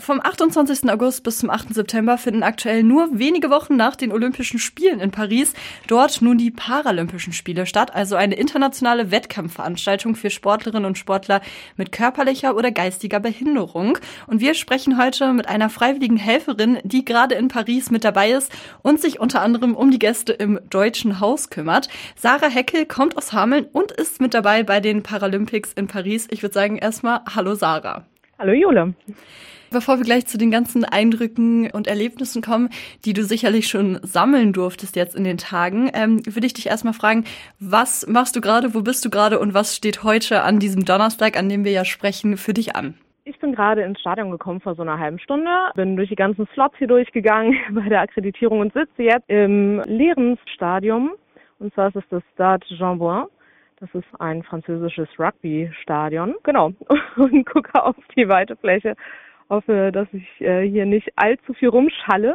Vom 28. August bis zum 8. September finden aktuell nur wenige Wochen nach den Olympischen Spielen in Paris dort nun die Paralympischen Spiele statt, also eine internationale Wettkampfveranstaltung für Sportlerinnen und Sportler mit körperlicher oder geistiger Behinderung. Und wir sprechen heute mit einer freiwilligen Helferin, die gerade in Paris mit dabei ist und sich unter anderem um die Gäste im Deutschen Haus kümmert. Sarah Heckel kommt aus Hameln und ist mit dabei bei den Paralympics in Paris. Ich würde sagen erstmal Hallo Sarah. Hallo Jule. Bevor wir gleich zu den ganzen Eindrücken und Erlebnissen kommen, die du sicherlich schon sammeln durftest jetzt in den Tagen, würde ich dich erstmal fragen, was machst du gerade, wo bist du gerade und was steht heute an diesem Donnerstag, an dem wir ja sprechen, für dich an? Ich bin gerade ins Stadion gekommen vor so einer halben Stunde, bin durch die ganzen Slots hier durchgegangen bei der Akkreditierung und sitze jetzt im leeren Stadion. Und zwar ist es das Stade Jean-Bouin. Das ist ein französisches Rugby-Stadion. Genau. Und gucke auf die weite Fläche. Hoffe, dass ich hier nicht allzu viel rumschalle.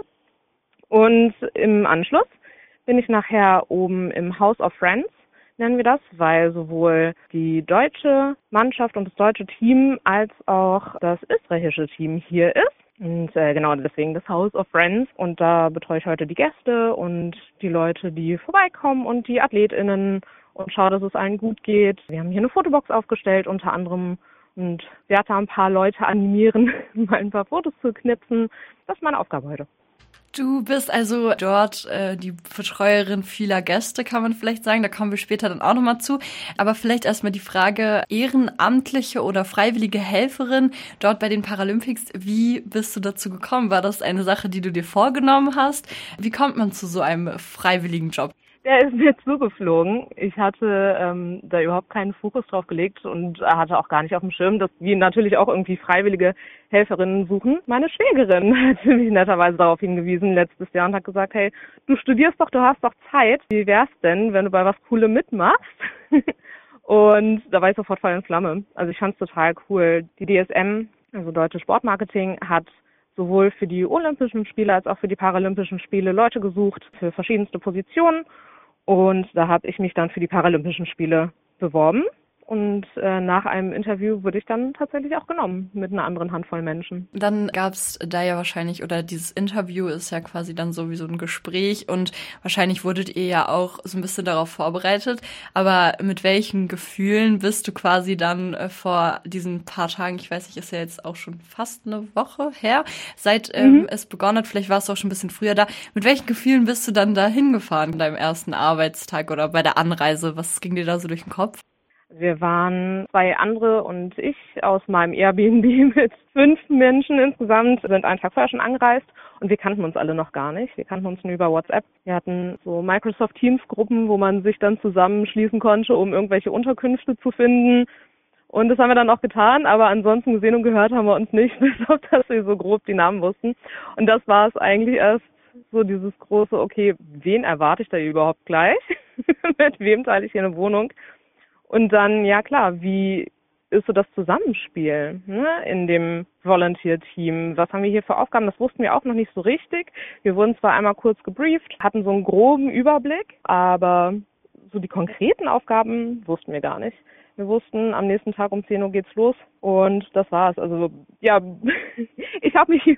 Und im Anschluss bin ich nachher oben im House of Friends, nennen wir das, weil sowohl die deutsche Mannschaft und das deutsche Team als auch das österreichische Team hier ist. Und genau deswegen das House of Friends. Und da betreue ich heute die Gäste und die Leute, die vorbeikommen und die AthletInnen und schaue, dass es allen gut geht. Wir haben hier eine Fotobox aufgestellt, unter anderem, und werde da ein paar Leute animieren, mal ein paar Fotos zu knipsen. Das ist meine Aufgabe heute. Du bist also dort die Betreuerin vieler Gäste, kann man vielleicht sagen. Da kommen wir später dann auch nochmal zu. Aber vielleicht erstmal die Frage, ehrenamtliche oder freiwillige Helferin dort bei den Paralympics. Wie bist du dazu gekommen? War das eine Sache, die du dir vorgenommen hast? Wie kommt man zu so einem freiwilligen Job? Der ist mir zugeflogen. Ich hatte da überhaupt keinen Fokus drauf gelegt und hatte auch gar nicht auf dem Schirm, dass wir natürlich auch irgendwie freiwillige Helferinnen suchen. Meine Schwägerin hat mich netterweise darauf hingewiesen letztes Jahr und hat gesagt, hey, du studierst doch, du hast doch Zeit. Wie wär's denn, wenn du bei was Coolem mitmachst? Und da war ich sofort voll in Flamme. Also ich fand's total cool. Die DSM, also Deutsche Sportmarketing, hat sowohl für die Olympischen Spiele als auch für die Paralympischen Spiele Leute gesucht für verschiedenste Positionen. Und da habe ich mich dann für die Paralympischen Spiele beworben. Und nach einem Interview wurde ich dann tatsächlich auch genommen mit einer anderen Handvoll Menschen. Dann gab's da ja wahrscheinlich, oder dieses Interview ist ja quasi dann sowieso ein Gespräch und wahrscheinlich wurdet ihr ja auch so ein bisschen darauf vorbereitet. Aber mit welchen Gefühlen bist du quasi dann vor diesen paar Tagen, ich weiß nicht, ist ja jetzt auch schon fast eine Woche her, seit es begonnen hat, vielleicht warst du auch schon ein bisschen früher da. Mit welchen Gefühlen bist du dann da hingefahren an deinem ersten Arbeitstag oder bei der Anreise? Was ging dir da so durch den Kopf? Wir waren 2 andere und ich aus meinem Airbnb mit 5 Menschen insgesamt, sind einen Tag vorher schon angereist und wir kannten uns alle noch gar nicht. Wir kannten uns nur über WhatsApp. Wir hatten so Microsoft Teams Gruppen, wo man sich dann zusammenschließen konnte, um irgendwelche Unterkünfte zu finden. Und das haben wir dann auch getan, aber ansonsten gesehen und gehört haben wir uns nicht, bis auf dass wir so grob die Namen wussten. Und das war es eigentlich erst so dieses große, okay, wen erwarte ich da überhaupt gleich? Mit wem teile ich hier eine Wohnung? Und dann, ja klar, wie ist so das Zusammenspiel in dem Volunteer-Team? Was haben wir hier für Aufgaben? Das wussten wir auch noch nicht so richtig. Wir wurden zwar einmal kurz gebrieft, hatten so einen groben Überblick, aber so die konkreten Aufgaben wussten wir gar nicht. Wir wussten, am nächsten Tag um 10 Uhr geht's los und das war's. Also ja, ich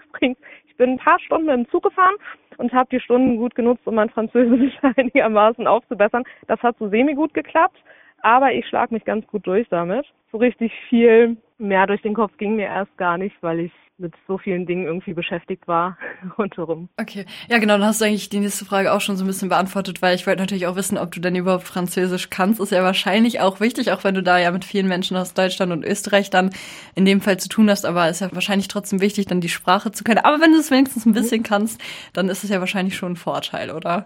bin ein paar Stunden mit dem Zug gefahren und habe die Stunden gut genutzt, um mein Französisch einigermaßen aufzubessern. Das hat so semi-gut geklappt. Aber ich schlage mich ganz gut durch damit. So richtig viel mehr durch den Kopf ging mir erst gar nicht, weil ich mit so vielen Dingen irgendwie beschäftigt war rundherum. Okay, ja genau, dann hast du eigentlich die nächste Frage auch schon so ein bisschen beantwortet, weil ich wollte natürlich auch wissen, ob du denn überhaupt Französisch kannst. Ist ja wahrscheinlich auch wichtig, auch wenn du da ja mit vielen Menschen aus Deutschland und Österreich dann in dem Fall zu tun hast, aber ist ja wahrscheinlich trotzdem wichtig, dann die Sprache zu können. Aber wenn du es wenigstens ein bisschen kannst, dann ist es ja wahrscheinlich schon ein Vorteil, oder?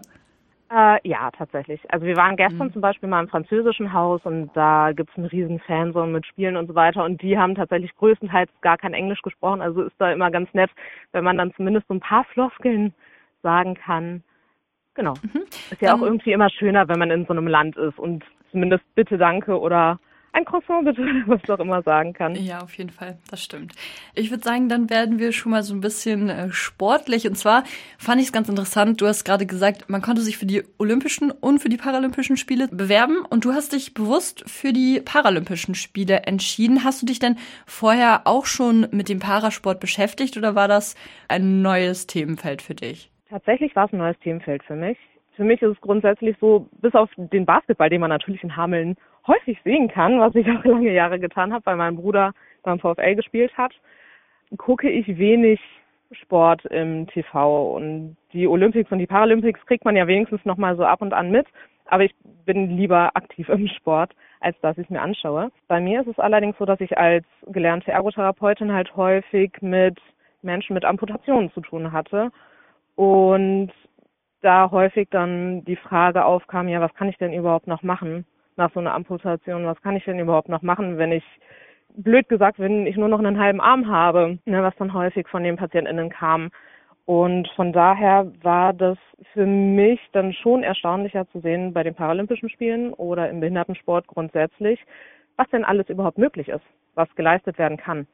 Ja, tatsächlich. Also wir waren gestern zum Beispiel mal im französischen Haus und da gibt's einen riesen Fanzone mit Spielen und so weiter und die haben tatsächlich größtenteils gar kein Englisch gesprochen. Also ist da immer ganz nett, wenn man dann zumindest so ein paar Floskeln sagen kann. Genau. Ist ja auch irgendwie immer schöner, wenn man in so einem Land ist und zumindest bitte, danke oder ein Croissant bitte, was auch immer sagen kann. Ja, auf jeden Fall, das stimmt. Ich würde sagen, dann werden wir schon mal so ein bisschen sportlich. Und zwar fand ich es ganz interessant, du hast gerade gesagt, man konnte sich für die Olympischen und für die Paralympischen Spiele bewerben und du hast dich bewusst für die Paralympischen Spiele entschieden. Hast du dich denn vorher auch schon mit dem Parasport beschäftigt oder war das ein neues Themenfeld für dich? Tatsächlich war es ein neues Themenfeld für mich. Für mich ist es grundsätzlich so, bis auf den Basketball, den man natürlich in Hameln häufig sehen kann, was ich auch lange Jahre getan habe, weil mein Bruder beim VfL gespielt hat, gucke ich wenig Sport im TV. Und die Olympics und die Paralympics kriegt man ja wenigstens noch mal so ab und an mit. Aber ich bin lieber aktiv im Sport, als dass ich es mir anschaue. Bei mir ist es allerdings so, dass ich als gelernte Ergotherapeutin halt häufig mit Menschen mit Amputationen zu tun hatte. Und da häufig dann die Frage aufkam, ja, was kann ich denn überhaupt noch machen nach so einer Amputation? Was kann ich denn überhaupt noch machen, wenn ich, blöd gesagt, wenn ich nur noch einen halben Arm habe, ne, was dann häufig von den PatientInnen kam. Und von daher war das für mich dann schon erstaunlicher zu sehen bei den Paralympischen Spielen oder im Behindertensport grundsätzlich, was denn alles überhaupt möglich ist, was geleistet werden kann.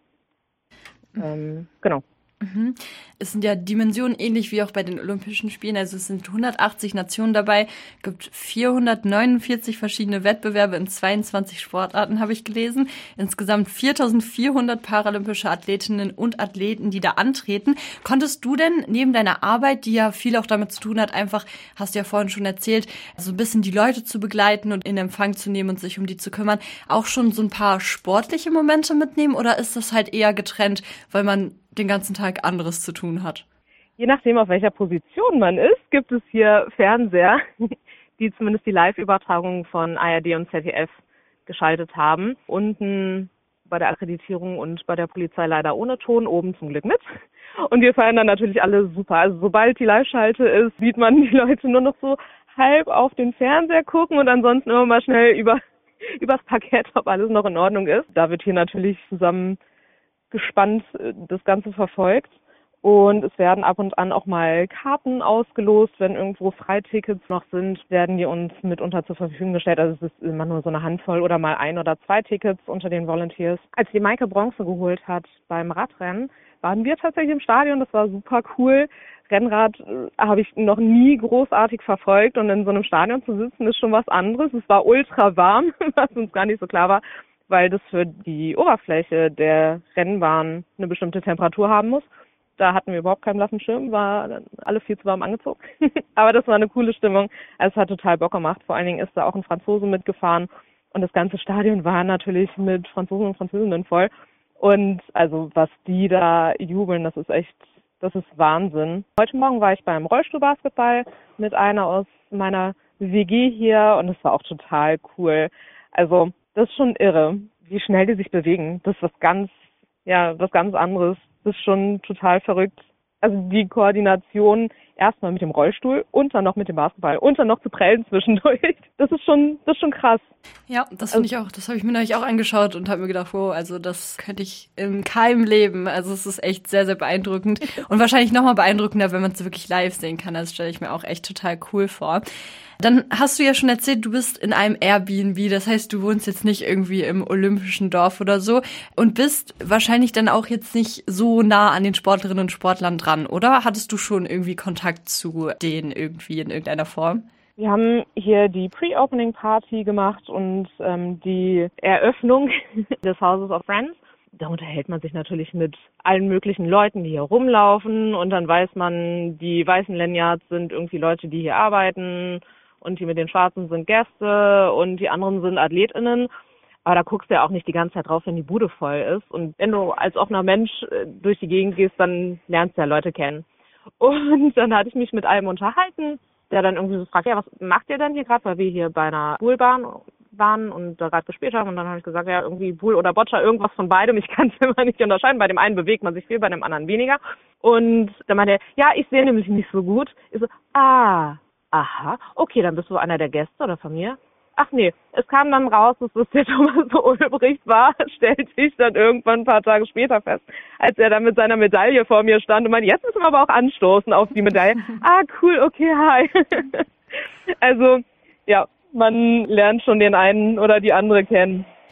Genau. Mhm. Es sind ja Dimensionen ähnlich wie auch bei den Olympischen Spielen. Also es sind 180 Nationen dabei, gibt 449 verschiedene Wettbewerbe in 22 Sportarten, habe ich gelesen. Insgesamt 4.400 paralympische Athletinnen und Athleten, die da antreten. Konntest du denn neben deiner Arbeit, die ja viel auch damit zu tun hat, einfach, hast du ja vorhin schon erzählt, so ein bisschen die Leute zu begleiten und in Empfang zu nehmen und sich um die zu kümmern, auch schon so ein paar sportliche Momente mitnehmen? Oder ist das halt eher getrennt, weil man den ganzen Tag anderes zu tun hat? Je nachdem, auf welcher Position man ist, gibt es hier Fernseher, die zumindest die Live-Übertragung von ARD und ZDF geschaltet haben. Unten bei der Akkreditierung und bei der Polizei leider ohne Ton, oben zum Glück mit. Und wir feiern dann natürlich alle super. Also sobald die Live-Schalte ist, sieht man die Leute nur noch so halb auf den Fernseher gucken und ansonsten immer mal schnell übers Parkett, ob alles noch in Ordnung ist. Da wird hier natürlich zusammen gespannt das Ganze verfolgt und es werden ab und an auch mal Karten ausgelost, wenn irgendwo Freitickets noch sind, werden die uns mitunter zur Verfügung gestellt. Also es ist immer nur so eine Handvoll oder mal 1 oder 2 Tickets unter den Volunteers. Als die Maike Bronze geholt hat beim Radrennen, waren wir tatsächlich im Stadion, das war super cool. Rennrad habe ich noch nie großartig verfolgt und in so einem Stadion zu sitzen ist schon was anderes. Es war ultra warm, was uns gar nicht so klar war, weil das für die Oberfläche der Rennbahn eine bestimmte Temperatur haben muss. Da hatten wir überhaupt keinen blassen Schirm, war alle viel zu warm angezogen. Aber das war eine coole Stimmung. Also es hat total Bock gemacht. Vor allen Dingen ist da auch ein Franzose mitgefahren und das ganze Stadion war natürlich mit Franzosen und Französinnen voll. Und also was die da jubeln, das ist Wahnsinn. Heute Morgen war ich beim Rollstuhlbasketball mit einer aus meiner WG hier und es war auch total cool. Also das ist schon irre, wie schnell die sich bewegen. Das ist was ganz anderes. Das ist schon total verrückt. Also die Koordination erstmal mit dem Rollstuhl und dann noch mit dem Basketball und dann noch zu prellen zwischendurch. Das ist schon krass. Ja, das finde ich auch. Das habe ich mir neulich auch angeschaut und habe mir gedacht, wow, also das könnte ich in keinem Leben. Also es ist echt sehr, sehr beeindruckend und wahrscheinlich nochmal beeindruckender, wenn man es wirklich live sehen kann. Das stelle ich mir auch echt total cool vor. Dann hast du ja schon erzählt, du bist in einem Airbnb, das heißt, du wohnst jetzt nicht irgendwie im olympischen Dorf oder so und bist wahrscheinlich dann auch jetzt nicht so nah an den Sportlerinnen und Sportlern dran, oder? Hattest du schon irgendwie Kontakt zu denen irgendwie in irgendeiner Form? Wir haben hier die Pre-Opening-Party gemacht und die Eröffnung des Houses of Friends. Da unterhält man sich natürlich mit allen möglichen Leuten, die hier rumlaufen und dann weiß man, die weißen Lanyards sind irgendwie Leute, die hier arbeiten und die mit den Schwarzen sind Gäste und die anderen sind AthletInnen. Aber da guckst du ja auch nicht die ganze Zeit drauf, wenn die Bude voll ist. Und wenn du als offener Mensch durch die Gegend gehst, dann lernst du ja Leute kennen. Und dann hatte ich mich mit einem unterhalten, der dann irgendwie so fragt, ja, was macht ihr denn hier gerade? Weil wir hier bei einer Poolbahn waren und da gerade gespielt haben. Und dann habe ich gesagt, ja, irgendwie Pool oder Boccia, irgendwas von beidem. Ich kann es immer nicht unterscheiden. Bei dem einen bewegt man sich viel, bei dem anderen weniger. Und dann meinte er, ja, ich sehe nämlich nicht so gut. Ich so, aha, okay, dann bist du einer der Gäste oder von mir? Ach nee, es kam dann raus, dass es der Thomas Ulbricht war, stellte ich dann irgendwann ein paar Tage später fest, als er dann mit seiner Medaille vor mir stand und meinte, jetzt müssen wir aber auch anstoßen auf die Medaille. Ah, cool, okay, hi. Also, ja, man lernt schon den einen oder die andere kennen.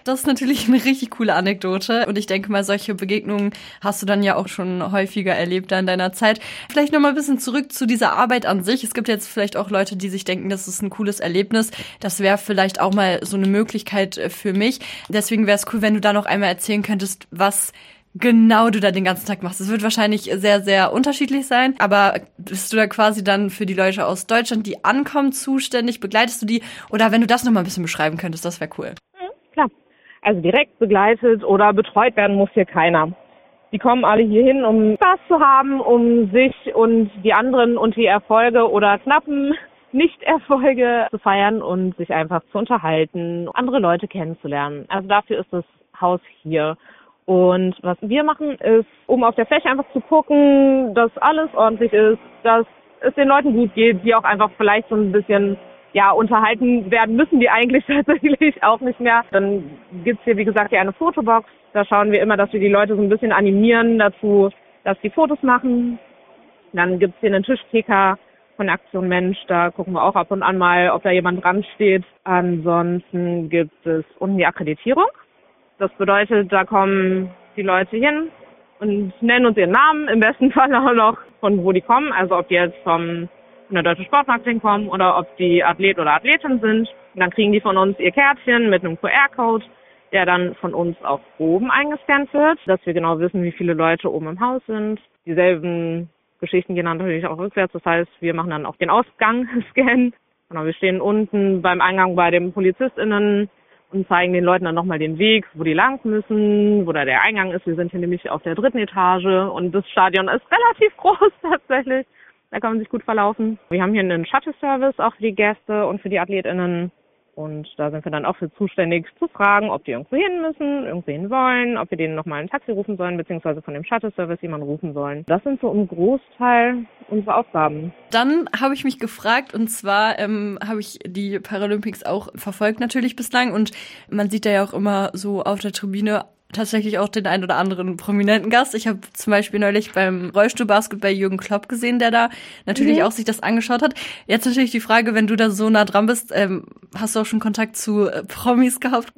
Das ist natürlich eine richtig coole Anekdote und ich denke mal, solche Begegnungen hast du dann ja auch schon häufiger erlebt in deiner Zeit. Vielleicht noch mal ein bisschen zurück zu dieser Arbeit an sich. Es gibt jetzt vielleicht auch Leute, die sich denken, das ist ein cooles Erlebnis. Das wäre vielleicht auch mal so eine Möglichkeit für mich. Deswegen wäre es cool, wenn du da noch einmal erzählen könntest, was genau du da den ganzen Tag machst. Es wird wahrscheinlich sehr, sehr unterschiedlich sein, aber bist du da quasi dann für die Leute aus Deutschland, die ankommen, zuständig? Begleitest du die? Oder wenn du das noch mal ein bisschen beschreiben könntest, das wäre cool. Klar. Also direkt begleitet oder betreut werden muss hier keiner. Die kommen alle hier hin, um Spaß zu haben, um sich und die anderen und die Erfolge oder knappen Nicht-Erfolge zu feiern und sich einfach zu unterhalten, andere Leute kennenzulernen. Also dafür ist das Haus hier. Und was wir machen, ist, um auf der Fläche einfach zu gucken, dass alles ordentlich ist, dass es den Leuten gut geht, die auch einfach vielleicht so ein bisschen unterhalten werden müssen, die eigentlich tatsächlich auch nicht mehr. Dann gibt's hier, wie gesagt, eine Fotobox. Da schauen wir immer, dass wir die Leute so ein bisschen animieren dazu, dass die Fotos machen. Dann gibt's hier einen Tischkicker von der Aktion Mensch. Da gucken wir auch ab und an mal, ob da jemand dran steht. Ansonsten gibt es unten die Akkreditierung. Das bedeutet, da kommen die Leute hin und nennen uns ihren Namen, im besten Fall auch noch, von wo die kommen. Also ob die jetzt von der Deutschen Sportmarketing kommen oder ob die Athlet oder Athletin sind. Und dann kriegen die von uns ihr Kärtchen mit einem QR-Code, der dann von uns auch oben eingescannt wird, dass wir genau wissen, wie viele Leute oben im Haus sind. Dieselben Geschichten gehen dann natürlich auch rückwärts. Das heißt, wir machen dann auch den Ausgang-Scan. Genau, wir stehen unten beim Eingang bei den PolizistInnen und zeigen den Leuten dann nochmal den Weg, wo die lang müssen, wo da der Eingang ist. Wir sind hier nämlich auf der 3. Etage und das Stadion ist relativ groß tatsächlich. Da kann man sich gut verlaufen. Wir haben hier einen Shuttle-Service auch für die Gäste und für die AthletInnen. Und da sind wir dann auch für zuständig zu fragen, ob die irgendwo hin müssen, irgendwo hin wollen, ob wir denen nochmal ein Taxi rufen sollen, beziehungsweise von dem Shuttle-Service jemanden rufen sollen. Das sind so im Großteil unsere Aufgaben. Dann habe ich mich gefragt, und zwar habe ich die Paralympics auch verfolgt natürlich bislang. Und man sieht da ja auch immer so auf der Tribüne tatsächlich auch den einen oder anderen prominenten Gast. Ich habe zum Beispiel neulich beim Rollstuhlbasketball Jürgen Klopp gesehen, der da natürlich auch sich das angeschaut hat. Jetzt natürlich die Frage, wenn du da so nah dran bist, hast du auch schon Kontakt zu Promis gehabt?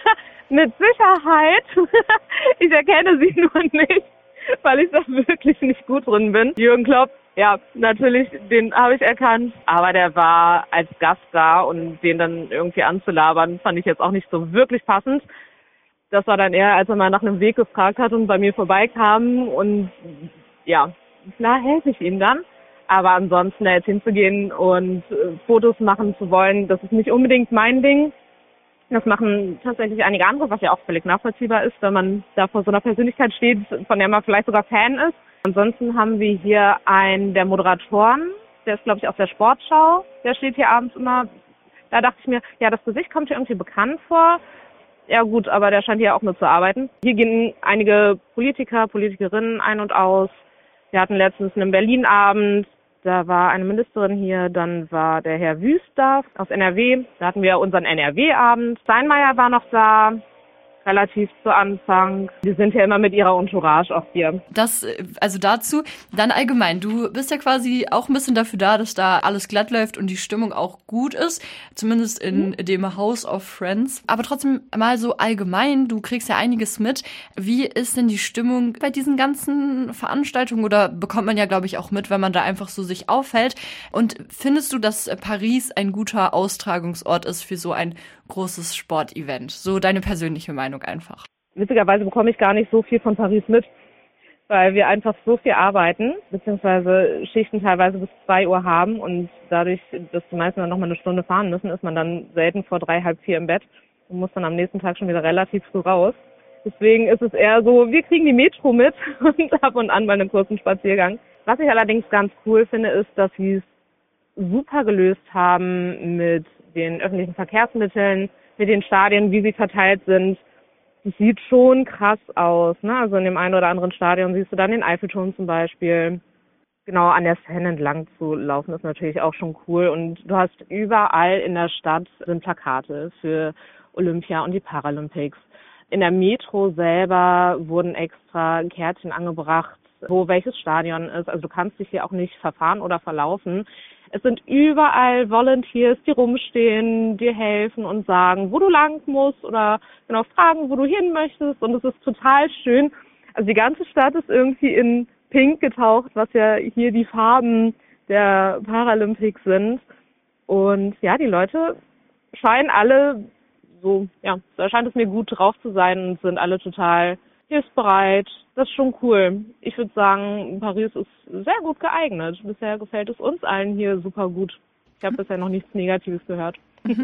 Mit Sicherheit. Ich erkenne sie nur nicht, weil ich da wirklich nicht gut drin bin. Jürgen Klopp, ja, natürlich, den habe ich erkannt. Aber der war als Gast da und den dann irgendwie anzulabern, fand ich jetzt auch nicht so wirklich passend. Das war dann eher, als er mal nach einem Weg gefragt hat und bei mir vorbeikam und ja, klar helfe ich ihm dann. Aber ansonsten da jetzt hinzugehen und Fotos machen zu wollen, das ist nicht unbedingt mein Ding. Das machen tatsächlich einige andere, was ja auch völlig nachvollziehbar ist, wenn man da vor so einer Persönlichkeit steht, von der man vielleicht sogar Fan ist. Ansonsten haben wir hier einen der Moderatoren, der ist glaube ich aus der Sportschau, der steht hier abends immer. Da dachte ich mir, ja, das Gesicht kommt hier irgendwie bekannt vor. Ja gut, aber der scheint hier auch nur zu arbeiten. Hier gehen einige Politiker, Politikerinnen ein und aus. Wir hatten letztens einen Berlin-Abend, da war eine Ministerin hier, dann war der Herr Wüster aus NRW. Da hatten wir unseren NRW-Abend. Steinmeier war noch da, relativ zu Anfang. Die sind ja immer mit ihrer Entourage auch hier. Das, also dazu. Dann allgemein, du bist ja quasi auch ein bisschen dafür da, dass da alles glatt läuft und die Stimmung auch gut ist. Zumindest in dem House of Friends. Aber trotzdem mal so allgemein, du kriegst ja einiges mit. Wie ist denn die Stimmung bei diesen ganzen Veranstaltungen? Oder bekommt man ja, glaube ich, auch mit, wenn man da einfach so sich aufhält. Und findest du, dass Paris ein guter Austragungsort ist für so ein großes Sportevent? So deine persönliche Meinung einfach. Witzigerweise bekomme ich gar nicht so viel von Paris mit, weil wir einfach so viel arbeiten, beziehungsweise Schichten teilweise bis 2 Uhr haben und dadurch, dass die meisten dann nochmal eine Stunde fahren müssen, ist man dann selten vor 3, halb 4 im Bett und muss dann am nächsten Tag schon wieder relativ früh raus. Deswegen ist es eher so, wir kriegen die Metro mit und ab und an mal einen kurzen Spaziergang. Was ich allerdings ganz cool finde, ist, dass sie es super gelöst haben mit den öffentlichen Verkehrsmitteln, mit den Stadien, wie sie verteilt sind. Das sieht schon krass aus, ne? Also in dem einen oder anderen Stadion siehst du dann den Eiffelturm zum Beispiel. Genau, an der Seine entlang zu laufen ist natürlich auch schon cool. Und du hast überall in der Stadt sind Plakate für Olympia und die Paralympics. In der Metro selber wurden extra Kärtchen angebracht, wo welches Stadion ist. Also du kannst dich hier auch nicht verfahren oder verlaufen. Es sind überall Volunteers, die rumstehen, dir helfen und sagen, wo du lang musst oder genau fragen, wo du hin möchtest. Und es ist total schön. Also die ganze Stadt ist irgendwie in Pink getaucht, was ja hier die Farben der Paralympics sind. Und ja, die Leute scheinen alle so, ja, da scheint es mir gut drauf zu sein und sind alle total hilfsbereit. Das ist schon cool. Ich würde sagen, Paris ist sehr gut geeignet. Bisher gefällt es uns allen hier super gut. Ich habe bisher noch nichts Negatives gehört.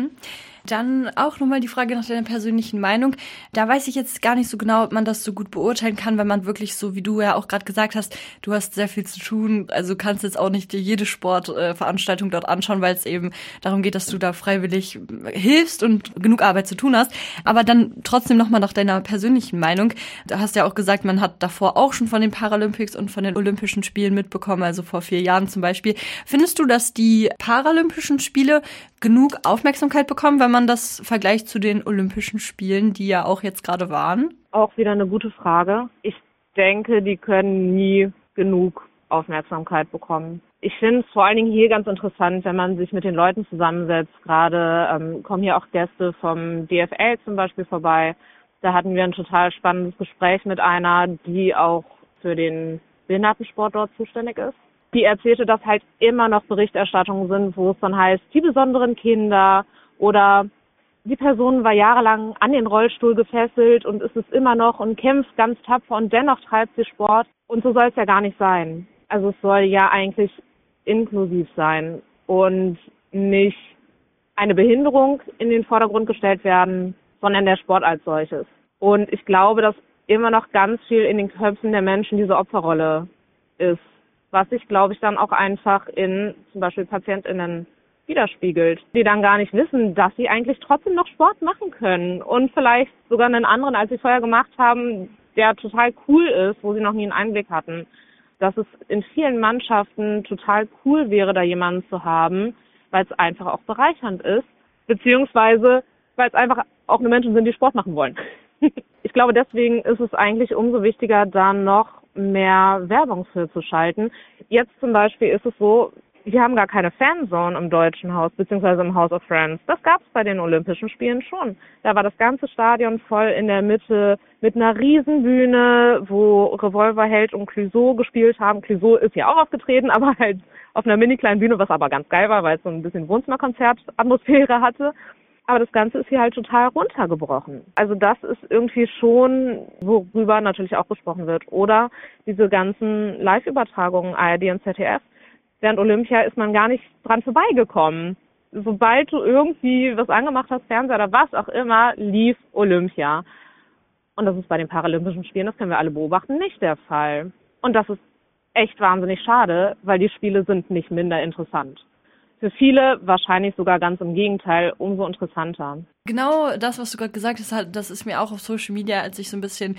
Dann auch nochmal die Frage nach deiner persönlichen Meinung. Da weiß ich jetzt gar nicht so genau, ob man das so gut beurteilen kann, weil man wirklich so, wie du ja auch gerade gesagt hast, du hast sehr viel zu tun, also kannst jetzt auch nicht dir jede Sportveranstaltung dort anschauen, weil es eben darum geht, dass du da freiwillig hilfst und genug Arbeit zu tun hast. Aber dann trotzdem nochmal nach deiner persönlichen Meinung. Da hast du ja auch gesagt, man hat davor auch schon von den Paralympics und von den Olympischen Spielen mitbekommen, also vor 4 Jahren zum Beispiel. Findest du, dass die Paralympischen Spiele genug Aufmerksamkeit bekommen, wenn man das vergleicht zu den Olympischen Spielen, die ja auch jetzt gerade waren? Auch wieder eine gute Frage. Ich denke, die können nie genug Aufmerksamkeit bekommen. Ich finde es vor allen Dingen hier ganz interessant, wenn man sich mit den Leuten zusammensetzt. Gerade kommen hier auch Gäste vom DFL zum Beispiel vorbei. Da hatten wir ein total spannendes Gespräch mit einer, die auch für den Behindertensport dort zuständig ist. Die erzählte, dass halt immer noch Berichterstattungen sind, wo es dann heißt, die besonderen Kinder oder die Person war jahrelang an den Rollstuhl gefesselt und ist es immer noch und kämpft ganz tapfer und dennoch treibt sie Sport. Und so soll es ja gar nicht sein. Also es soll ja eigentlich inklusiv sein und nicht eine Behinderung in den Vordergrund gestellt werden, sondern der Sport als solches. Und ich glaube, dass immer noch ganz viel in den Köpfen der Menschen diese Opferrolle ist, was sich, glaube ich, dann auch einfach in zum Beispiel PatientInnen widerspiegelt, die dann gar nicht wissen, dass sie eigentlich trotzdem noch Sport machen können und vielleicht sogar einen anderen, als sie vorher gemacht haben, der total cool ist, wo sie noch nie einen Einblick hatten. Dass es in vielen Mannschaften total cool wäre, da jemanden zu haben, weil es einfach auch bereichernd ist, beziehungsweise weil es einfach auch eine Menschen sind, die Sport machen wollen. Ich glaube, deswegen ist es eigentlich umso wichtiger, da noch mehr Werbung für zu schalten. Jetzt zum Beispiel ist es so, wir haben gar keine Fanzone im Deutschen Haus, beziehungsweise im House of Friends. Das gab es bei den Olympischen Spielen schon. Da war das ganze Stadion voll in der Mitte mit einer Riesenbühne, wo Revolverheld und Clouseau gespielt haben. Clouseau ist ja auch aufgetreten, aber halt auf einer mini kleinen Bühne, was aber ganz geil war, weil es so ein bisschen Wohnzimmerkonzertatmosphäre hatte. Aber das Ganze ist hier halt total runtergebrochen. Also das ist irgendwie schon, worüber natürlich auch gesprochen wird. Oder diese ganzen Live-Übertragungen, ARD und ZDF. Während Olympia ist man gar nicht dran vorbeigekommen. Sobald du irgendwie was angemacht hast, Fernseher oder was auch immer, lief Olympia. Und das ist bei den Paralympischen Spielen, das können wir alle beobachten, nicht der Fall. Und das ist echt wahnsinnig schade, weil die Spiele sind nicht minder interessant. Für viele wahrscheinlich sogar ganz im Gegenteil, umso interessanter. Genau das, was du gerade gesagt hast, das ist mir auch auf Social Media, als ich so ein bisschen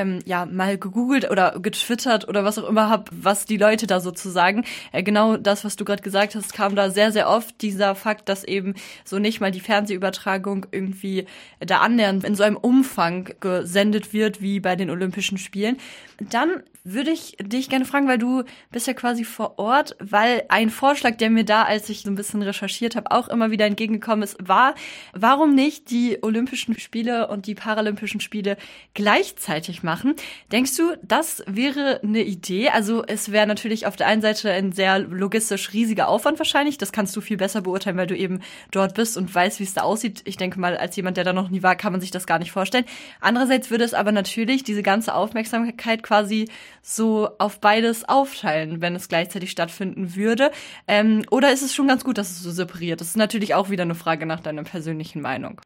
mal gegoogelt oder getwittert oder was auch immer habe, was die Leute da sozusagen. Genau das, was du gerade gesagt hast, kam da sehr, sehr oft, dieser Fakt, dass eben so nicht mal die Fernsehübertragung irgendwie da annähernd in so einem Umfang gesendet wird wie bei den Olympischen Spielen. Dann würde ich dich gerne fragen, weil du bist ja quasi vor Ort, weil ein Vorschlag, der mir da, als ich so ein bisschen recherchiert habe, auch immer wieder entgegengekommen ist, war, warum nicht die Olympischen Spiele und die Paralympischen Spiele gleichzeitig machen? Denkst du, das wäre eine Idee? Also es wäre natürlich auf der einen Seite ein sehr logistisch riesiger Aufwand wahrscheinlich. Das kannst du viel besser beurteilen, weil du eben dort bist und weißt, wie es da aussieht. Ich denke mal, als jemand, der da noch nie war, kann man sich das gar nicht vorstellen. Andererseits würde es aber natürlich diese ganze Aufmerksamkeit quasi so auf beides aufteilen, wenn es gleichzeitig stattfinden würde. Oder ist es schon ganz gut, dass es so separiert? Das ist natürlich auch wieder eine Frage nach deiner persönlichen Meinung.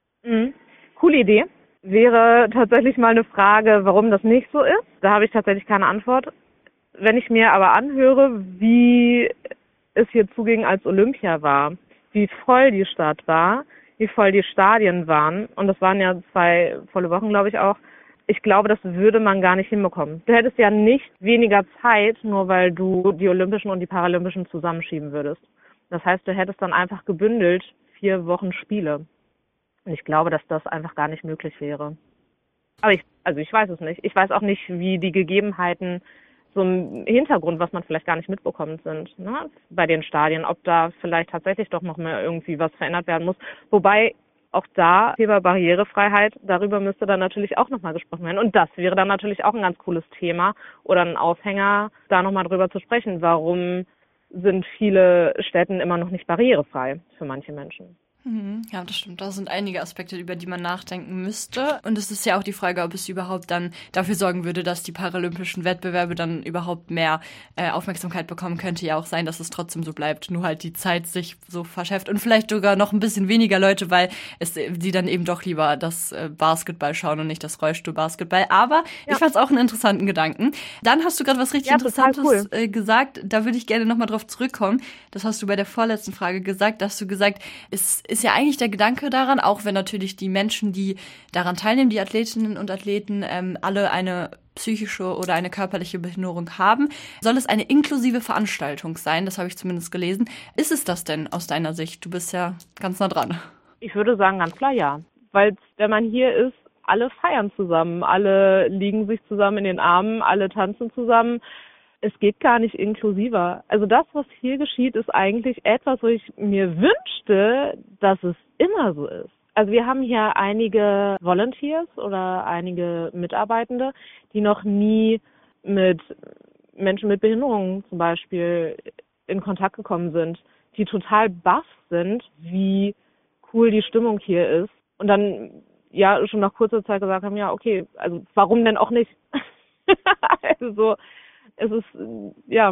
Coole Idee. Wäre tatsächlich mal eine Frage, warum das nicht so ist. Da habe ich tatsächlich keine Antwort. Wenn ich mir aber anhöre, wie es hier zuging, als Olympia war, wie voll die Stadt war, wie voll die Stadien waren, und das waren ja 2 volle Wochen, glaube ich auch, ich glaube, das würde man gar nicht hinbekommen. Du hättest ja nicht weniger Zeit, nur weil du die Olympischen und die Paralympischen zusammenschieben würdest. Das heißt, du hättest dann einfach gebündelt 4 Wochen Spiele. Und ich glaube, dass das einfach gar nicht möglich wäre. Aber ich weiß es nicht. Ich weiß auch nicht, wie die Gegebenheiten so einem Hintergrund, was man vielleicht gar nicht mitbekommt sind, ne? Bei den Stadien, ob da vielleicht tatsächlich doch noch mehr irgendwie was verändert werden muss. Wobei auch da Thema Barrierefreiheit, darüber müsste dann natürlich auch nochmal gesprochen werden. Und das wäre dann natürlich auch ein ganz cooles Thema oder ein Aufhänger, da nochmal drüber zu sprechen. Warum sind viele Städten immer noch nicht barrierefrei für manche Menschen? Ja, das stimmt. Da sind einige Aspekte, über die man nachdenken müsste. Und es ist ja auch die Frage, ob es überhaupt dann dafür sorgen würde, dass die paralympischen Wettbewerbe dann überhaupt mehr Aufmerksamkeit bekommen. Könnte ja auch sein, dass es trotzdem so bleibt, nur halt die Zeit sich so verschärft und vielleicht sogar noch ein bisschen weniger Leute, weil sie dann eben doch lieber das Basketball schauen und nicht das Rollstuhl-Basketball. Aber ich fand es auch einen interessanten Gedanken. Dann hast du gerade was richtig Interessantes gesagt. Da würde ich gerne nochmal drauf zurückkommen. Das hast du bei der vorletzten Frage gesagt. Da hast du gesagt, es ist ja eigentlich der Gedanke daran, auch wenn natürlich die Menschen, die daran teilnehmen, die Athletinnen und Athleten, alle eine psychische oder eine körperliche Behinderung haben, soll es eine inklusive Veranstaltung sein. Das habe ich zumindest gelesen. Ist es das denn aus deiner Sicht? Du bist ja ganz nah dran. Ich würde sagen, ganz klar ja. Weil wenn man hier ist, alle feiern zusammen, alle liegen sich zusammen in den Armen, alle tanzen zusammen. Es geht gar nicht inklusiver. Also das, was hier geschieht, ist eigentlich etwas, wo ich mir wünschte, dass es immer so ist. Also wir haben hier einige Volunteers oder einige Mitarbeitende, die noch nie mit Menschen mit Behinderungen zum Beispiel in Kontakt gekommen sind, die total baff sind, wie cool die Stimmung hier ist. Und dann ja schon nach kurzer Zeit gesagt haben, ja okay, also warum denn auch nicht? Also so, es ist, ja.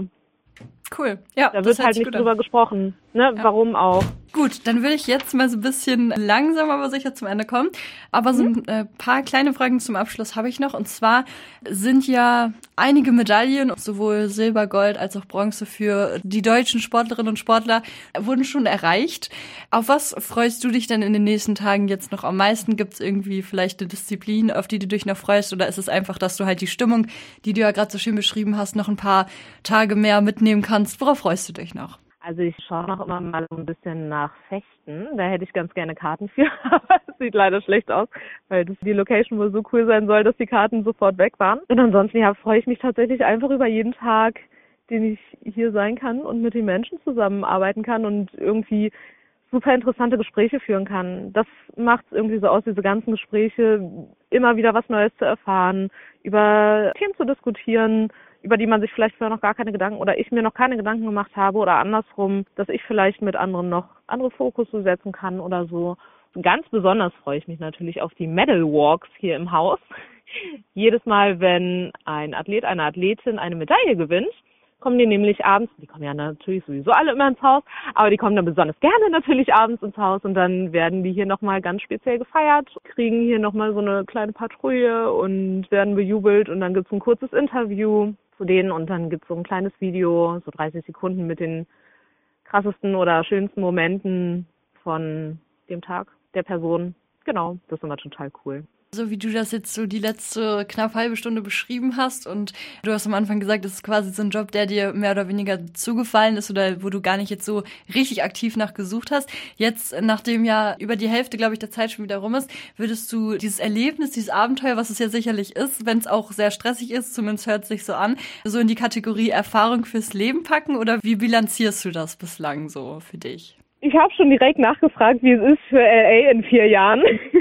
Cool. Ja, da wird halt nicht drüber gesprochen, ne? Ja. Warum auch? Gut, dann würde ich jetzt mal so ein bisschen langsam, aber sicher zum Ende kommen. Aber so ein paar kleine Fragen zum Abschluss habe ich noch. Und zwar sind ja einige Medaillen, sowohl Silber, Gold als auch Bronze für die deutschen Sportlerinnen und Sportler, wurden schon erreicht. Auf was freust du dich denn in den nächsten Tagen jetzt noch am meisten? Gibt es irgendwie vielleicht eine Disziplin, auf die du dich noch freust? Oder ist es einfach, dass du halt die Stimmung, die du ja gerade so schön beschrieben hast, noch ein paar Tage mehr mitnehmen kannst? Worauf freust du dich noch? Also ich schaue noch immer mal so ein bisschen nach Fechten. Da hätte ich ganz gerne Karten für, aber es sieht leider schlecht aus, weil die Location wohl so cool sein soll, dass die Karten sofort weg waren. Und ansonsten freue ich mich tatsächlich einfach über jeden Tag, den ich hier sein kann und mit den Menschen zusammenarbeiten kann und irgendwie super interessante Gespräche führen kann. Das macht es irgendwie so aus, diese ganzen Gespräche, immer wieder was Neues zu erfahren, über Themen zu diskutieren, über die man sich vielleicht vorher noch gar keine Gedanken oder ich mir noch keine Gedanken gemacht habe oder andersrum, dass ich vielleicht mit anderen noch andere Fokus setzen kann oder so. Und ganz besonders freue ich mich natürlich auf die Medal Walks hier im Haus. Jedes Mal, wenn ein Athlet, eine Athletin eine Medaille gewinnt, kommen die nämlich abends, die kommen ja natürlich sowieso alle immer ins Haus, aber die kommen dann besonders gerne natürlich abends ins Haus und dann werden die hier nochmal ganz speziell gefeiert, kriegen hier nochmal so eine kleine Patrouille und werden bejubelt und dann gibt's ein kurzes Interview zu denen und dann gibt's so ein kleines Video, so 30 Sekunden mit den krassesten oder schönsten Momenten von dem Tag der Person. Genau, das ist immer total cool. So wie du das jetzt so die letzte knapp halbe Stunde beschrieben hast und du hast am Anfang gesagt, das ist quasi so ein Job, der dir mehr oder weniger zugefallen ist oder wo du gar nicht jetzt so richtig aktiv nachgesucht hast. Jetzt, nachdem ja über die Hälfte, glaube ich, der Zeit schon wieder rum ist, würdest du dieses Erlebnis, dieses Abenteuer, was es ja sicherlich ist, wenn es auch sehr stressig ist, zumindest hört es sich so an, so in die Kategorie Erfahrung fürs Leben packen oder wie bilanzierst du das bislang so für dich? Ich habe schon direkt nachgefragt, wie es ist für LA in 4 Jahren.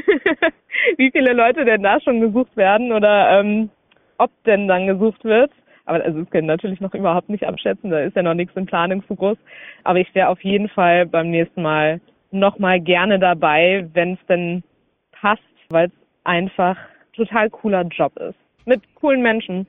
Wie viele Leute denn da schon gesucht werden oder ob denn dann gesucht wird. Aber also das können natürlich noch überhaupt nicht abschätzen, da ist ja noch nichts in Planung so groß. Aber ich wäre auf jeden Fall beim nächsten Mal nochmal gerne dabei, wenn es denn passt, weil es einfach total cooler Job ist. Mit coolen Menschen.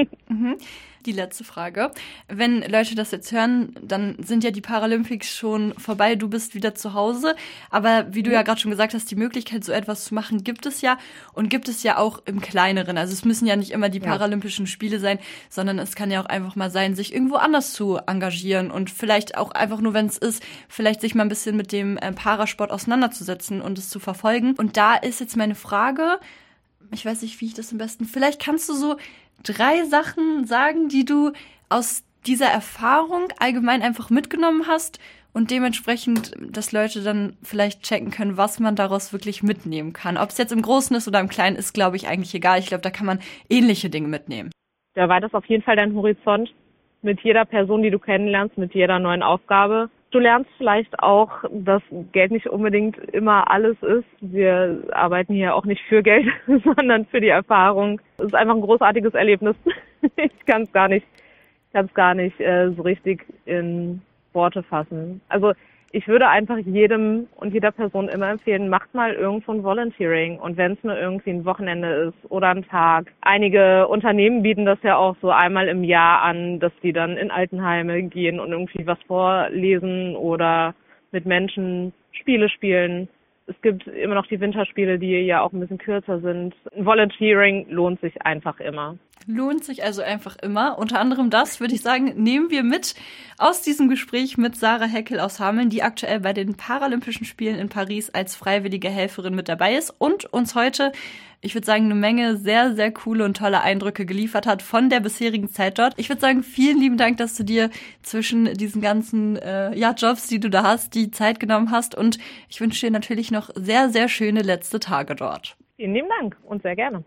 Die letzte Frage. Wenn Leute das jetzt hören, dann sind ja die Paralympics schon vorbei, du bist wieder zu Hause. Aber wie du ja gerade schon gesagt hast, die Möglichkeit, so etwas zu machen, gibt es ja. Und gibt es ja auch im Kleineren. Also es müssen ja nicht immer die Paralympischen Spiele sein, sondern es kann ja auch einfach mal sein, sich irgendwo anders zu engagieren. Und vielleicht auch einfach nur, wenn es ist, vielleicht sich mal ein bisschen mit dem Parasport auseinanderzusetzen und es zu verfolgen. Und da ist jetzt meine Frage, ich weiß nicht, wie ich das am besten, vielleicht kannst du so 3 Sachen sagen, die du aus dieser Erfahrung allgemein einfach mitgenommen hast und dementsprechend, dass Leute dann vielleicht checken können, was man daraus wirklich mitnehmen kann. Ob es jetzt im Großen ist oder im Kleinen, ist, glaube ich, eigentlich egal. Ich glaube, da kann man ähnliche Dinge mitnehmen. Du erweiterst auf jeden Fall deinen Horizont mit jeder Person, die du kennenlernst, mit jeder neuen Aufgabe. Du lernst vielleicht auch, dass Geld nicht unbedingt immer alles ist. Wir arbeiten hier auch nicht für Geld, sondern für die Erfahrung. Es ist einfach ein großartiges Erlebnis. Ich kann es gar nicht so richtig in Worte fassen. Also ich würde einfach jedem und jeder Person immer empfehlen, macht mal irgendwo ein Volunteering. Und wenn es nur irgendwie ein Wochenende ist oder ein Tag. Einige Unternehmen bieten das ja auch so einmal im Jahr an, dass die dann in Altenheime gehen und irgendwie was vorlesen oder mit Menschen Spiele spielen. Es gibt immer noch die Winterspiele, die ja auch ein bisschen kürzer sind. Volunteering lohnt sich einfach immer. Lohnt sich also einfach immer. Unter anderem das, würde ich sagen, nehmen wir mit aus diesem Gespräch mit Sarah Heckel aus Hameln, die aktuell bei den Paralympischen Spielen in Paris als freiwillige Helferin mit dabei ist und uns heute, ich würde sagen, eine Menge sehr, sehr coole und tolle Eindrücke geliefert hat von der bisherigen Zeit dort. Ich würde sagen, vielen lieben Dank, dass du dir zwischen diesen ganzen Jobs, die du da hast, die Zeit genommen hast, und ich wünsche dir natürlich noch sehr, sehr schöne letzte Tage dort. Vielen lieben Dank und sehr gerne.